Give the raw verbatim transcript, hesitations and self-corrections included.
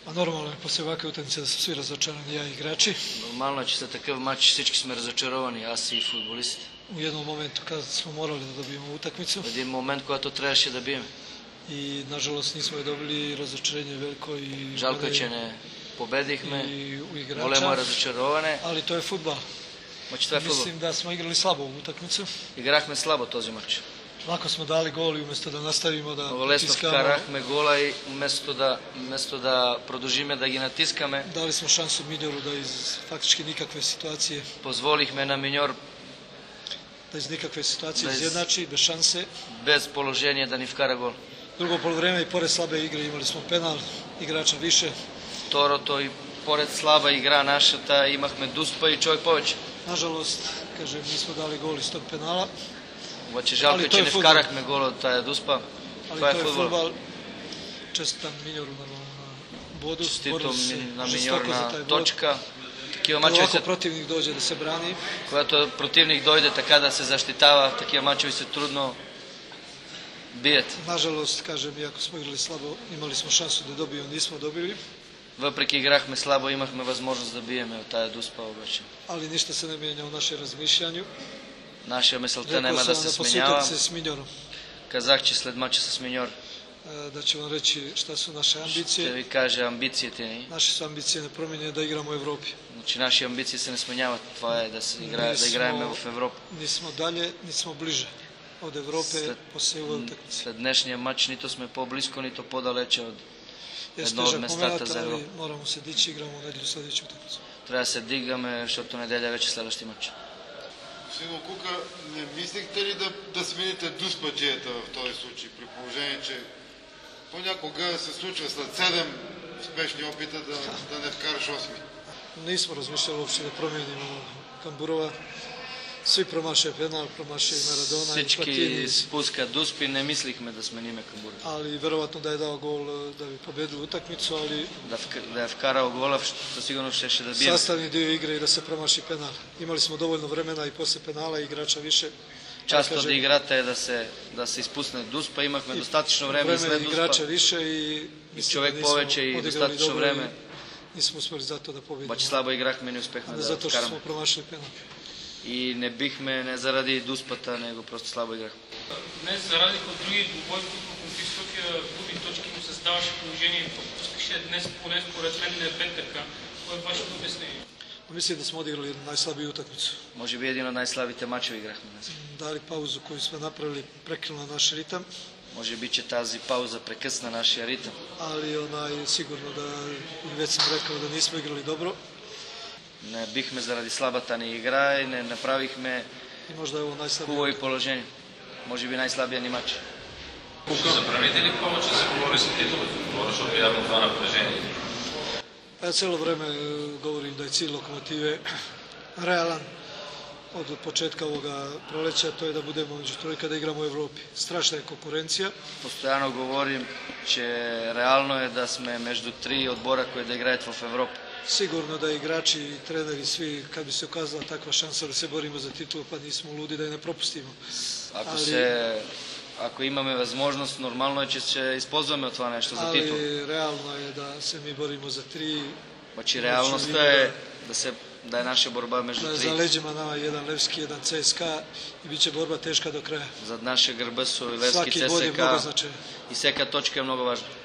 A normalno je poslije ovakve utakmice da su svi razočarani, ja i igrači. Normalno će se takav mač, всички сме разочаровани, аз и футболисти. U jednom momentu kada smo morali da dobijemo utakmicu. В един момент, когато трябваше да бием. I nažalost nismo je dobili, razočarenje veliko i Жалко е, че не победихме. i u igrača. Големо разочароване. Ali to je fudbal. Znači to je fudbal. Mislim da smo igrali slabo ovu utakmicu. Играхме слабо този мач. Lako smo dali gol i umjesto da nastavimo da Много лесно pritiskamo, вкарахме гола и вместо да, вместо да продължиме да ги натискаме, dali smo šansu Minjoru da iz faktički nikakve situacije, позволихме на Миньор da iz nikakve situacije Da iz- izjednači, bez šanse. без положение да ни вкара гол. Drugo poluvreme i pored slabe igre imali smo penal, igrača više. Второто и поред слаба игра нашата имахме дуспа и човек повече. Nažalost, kažem, nismo dali gol iz tog penala, Обаче жалко Ali е, to че je не fudbal. вкарахме гола от тая дуспа. ali Това to е je футбол. fudbal. Čestitam Minjoru na, na bodu, Честито borili se ми- на žestoko Миньор za taj на bod. точка. Такива Kada мачове ovako се, protivnik dođe da se brani, когато противник дойде така да се защитава, такива мачове се трудно бият. nažalost, kažem, iako smo igrali slabo, imali smo šansu da dobijemo, nismo dobili, Въпреки играхме слабо, имахме възможност да биеме от тая дуспа обаче. ali ništa se ne mijenja u našem razmišljanju. Наша мисълта Rekao няма sam да vam се da сменява. posjetite se s Minjorom, Казах, че след мача с Миньор e, da ću vam reći šta su naše ще ambicije. ви кажа амбициите ни. Naše su ambicije nepromijenjene da igramo u Evropi. Значи наши амбиции се не сменяват. Това е да, се играе, да играем в Европа. Nismo dalje, nismo bliže od Evrope След, poslije ove utakmice. след днешния матч нито сме по-близко, нито по-далече от Jeste едно от težak местата moment, за ali Европа. moramo se dići, igramo u nedjelju sljedeću utakmicu. Трябва да се дигаме, защото неделя вече следващия матч. Сино Кука, не мислихте ли да, да смените дуспаджията в този случай, при положение, че понякога се случва след седем успешни опита да, да не вкараш осми? Nismo razmišljali uopće da promijenimo Kamburova. Svi promaše penal, promaše i Maradona i Всички Platini, спускат дуспи, не мислихме да смениме Камбура. ali vjerovatno da je dao gol e, da bi pobedili utakmicu, ali Да, вк... да е вкарал гола, със сигурност ще да бием. sastavni dio igre i da se promaši penal. Imali smo dovoljno vremena i poslije penala i igrača više. Част Da от kažem, играта е да се, да се изпусне дуспа. Имахме достатъчно време и vreme след igrača дуспа. više i mislim човек da nismo повече и odigrali достатъчно dobro време. i nismo uspjeli zato da pobedimo. Обаче слабо играхме и не успехме A да zato što вкараме. smo promašili penal. И не бихме не заради дуспата, него просто слабо играхме. Днес, за разлика от други двубойки, Локомотив София губи точки, му създаваше положение и пропускаше днес, поне според мен не бе така. Кое е вашето обяснение? Mislim da smo odigrali jednu najslabiju utakmicu. Може би един от най-слабите мачове играхме днес. Dali pauzu koju smo napravili, prekinula naš ritam, Може би, че тази пауза прекъсна нашия ритъм. ali onaj, sigurno da, i već sam rekao da nismo igrali dobro Не бихме заради слабата ни игра и не направихме i možda je ovo najslabije. хубави положения. Може би най-слабия ни матч. Ще забраните ли повече да се говори за титла в футбола, защото явно това напрежение? Ja cijelo vrijeme govorim da je cilj Lokomotive realan od početka ovoga proleća, to je da budemo među trojka, da igramo u Evropi. Strašna je konkurencija, Постоянно говорим, че реално е да сме между три отбора, които да играят в Европа. sigurno da igrači i treneri svi, kad bi se ukazala takva šansa da se borimo za titulu, pa nismo ludi da je ne propustimo. Ако, Ali- се, ако имаме възможност, нормално е, че ще използваме това нещо за титул. Ali realno je da se mi borimo za tri, Обаче реалността е да, се, да е наша борба между da je za три. leđima nama jedan Levski, jedan C S K A i bit će borba teška do kraja. Зад наша гърба са Левски, Svaki bod je ЦСКА mnogo značajan. и всяка точка е много важна.